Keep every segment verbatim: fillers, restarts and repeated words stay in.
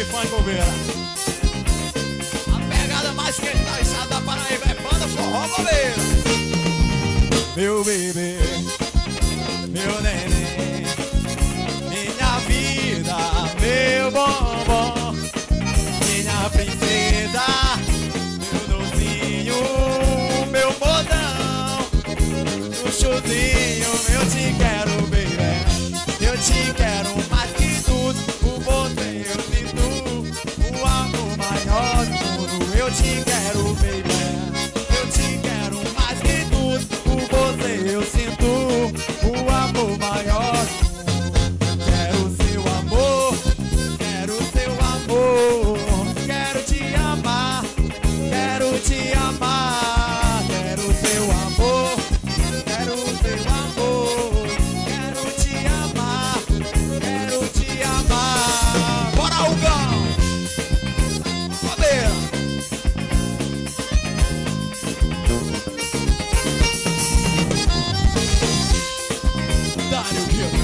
de funk, bobeira. A pegada mais quente da estrada da Paraíba é banda forró, bobeira. Meu bebê, meu neném, minha vida, meu bombom, minha princesa, meu docinho, meu modão, chuchuzinho, eu te quero, baby, eu te quero mais que tudo. Por você eu sinto o amor maior do mundo. Eu te quero, baby, eu te quero mais que tudo. Por você eu sinto o amor maior do mundo. Quero seu amor, quero seu amor, quero te amar, quero te amar, quero seu amor, quero seu amor, quero te amar, quero te amar. Bora, Rugão! Bobeira! Dá-lhe o quê?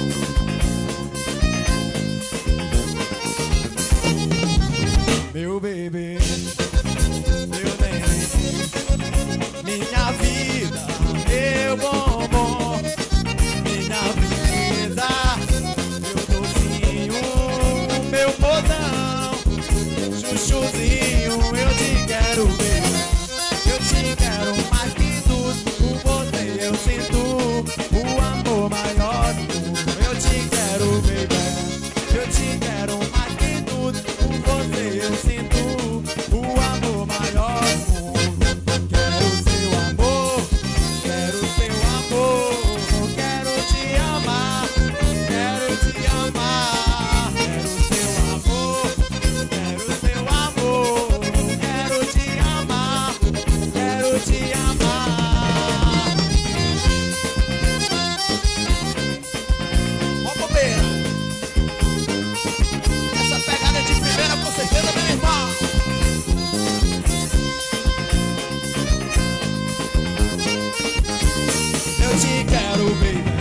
Meu bebê, meu neném, minha vida, meu bombom, minha princesa, meu docinho, meu podão, chuchuzinho, eu te quero, baby, eu te quero mais que tudo. Por você eu sinto o amor maior do mundo. Eu te quero, baby, eu te quero mais que tudo. Por você eu sinto o amor maior do mundo. Quero seu amor, quero seu amor, quero te amar, quero te amar, quero seu amor, quero seu amor, quero te amar, quero te amar. Ó, bobeira, essa pegada de primeira com certeza, meu irmão. Eu te quero, baby,